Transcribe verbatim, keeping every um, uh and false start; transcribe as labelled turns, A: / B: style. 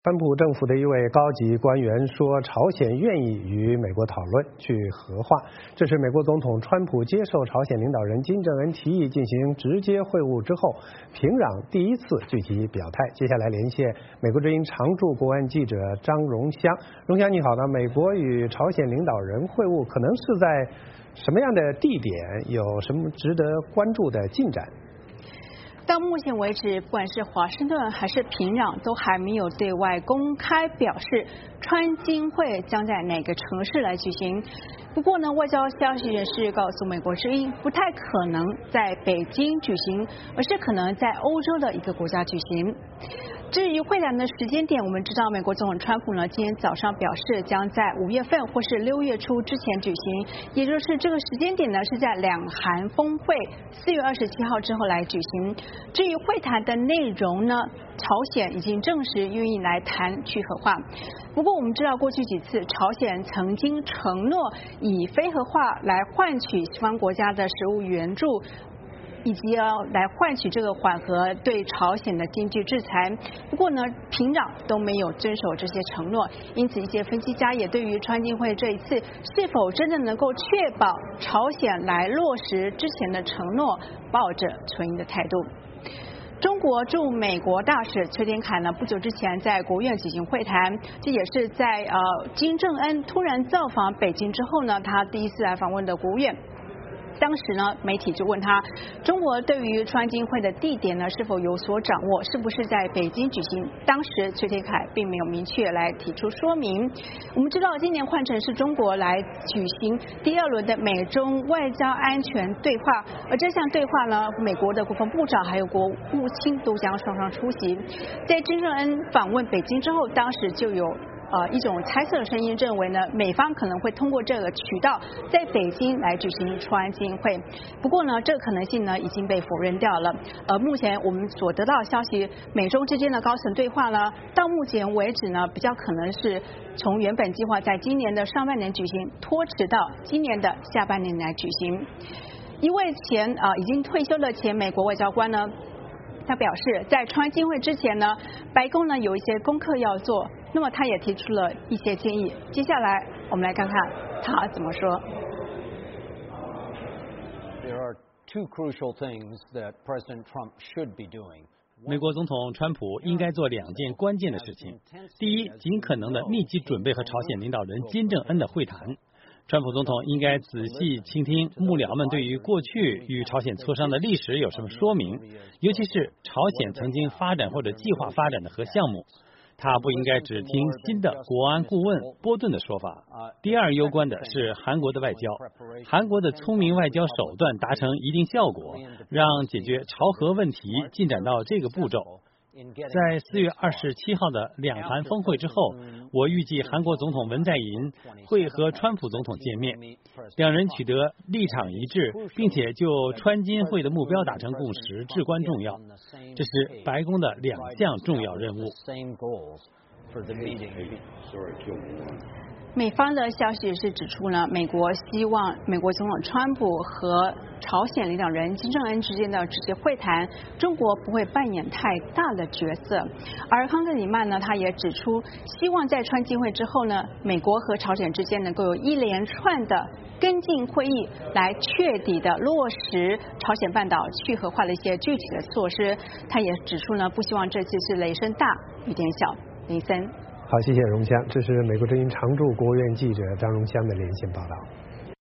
A: 川普政府的一位高级官员说，朝鲜愿意与美国讨论去核化。这是美国总统川普接受朝鲜领导人金正恩提议进行直接会晤之后，平壤第一次具体表态。接下来连线美国之音常驻国安记者张荣香。荣香你好呢，美国与朝鲜领导人会晤可能是在什么样的地点？有什么值得关注的进展？
B: 到目前为止，不管是华盛顿还是平壤，都还没有对外公开表示川金会将在哪个城市来举行。不过呢，外交消息人士告诉美国之音，不太可能在北京举行，而是可能在欧洲的一个国家举行。至于会谈的时间点，我们知道美国总统川普呢今天早上表示将在五月份或是六月初之前举行，也就是这个时间点呢是在两韩峰会四月二十七号之后来举行。至于会谈的内容呢，朝鲜已经证实愿意来谈去核化。不过我们知道过去几次朝鲜曾经承诺以非核化来换取西方国家的食物援助，以及要来换取这个缓和对朝鲜的经济制裁。不过呢，平壤都没有遵守这些承诺，因此一些分析家也对于川金会这一次是否真的能够确保朝鲜来落实之前的承诺，抱着存疑的态度。中国驻美国大使崔天凯呢，不久之前在国务院举行会谈，这也是在呃金正恩突然造访北京之后呢，他第一次来访问的国务院。当时呢，媒体就问他，中国对于川金会的地点呢是否有所掌握，是不是在北京举行？当时崔天凯并没有明确来提出说明。我们知道，今年换成是中国来举行第二轮的美中外交安全对话，而这项对话呢，美国的国防部长还有国务卿都将双双出席。在金正恩访问北京之后，当时就有呃，一种猜测的声音认为呢，美方可能会通过这个渠道在北京来举行川金会。不过呢，这个可能性呢已经被否认掉了。呃，目前我们所得到的消息，美中之间的高层对话呢，到目前为止呢，比较可能是从原本计划在今年的上半年举行，拖迟到今年的下半年来举行。一位前啊、呃、已经退休的前美国外交官呢，他表示，在川金会之前呢，白宫呢有一些功课要做。那么他也提出了一些建议，接下来我们来看看他怎么说。
C: There are two crucial things that President Trump should be doing.
D: 美国总统川普应该做两件关键的事情。第一，尽可能的密集准备和朝鲜领导人金正恩的会谈。川普总统应该仔细倾听幕僚们对于过去与朝鲜磋商的历史有什么说明，尤其是朝鲜曾经发展或者计划发展的核项目。他不应该只听新的国安顾问波顿的说法。第二攸关的是韩国的外交，韩国的聪明外交手段达成一定效果，让解决朝核问题进展到这个步骤。在四月二十七号的两韩峰会之后，我预计韩国总统文在寅会和川普总统见面，两人取得立场一致，并且就川金会的目标达成共识至关重要。这是白宫的两项重要任务。
B: 美方的消息是指出呢，美国希望美国总统川普和朝鲜领导人金正恩之间的直接会谈，中国不会扮演太大的角色。而康特里曼呢，他也指出，希望在川金会之后呢，美国和朝鲜之间能够有一连串的跟进会议，来确底的落实朝鲜半岛去核化的一些具体的措施。他也指出呢，不希望这次是雷声大雨点小。林森。
A: 好，谢谢荣香，这是美国之音常驻国务院记者张荣香的连线报道。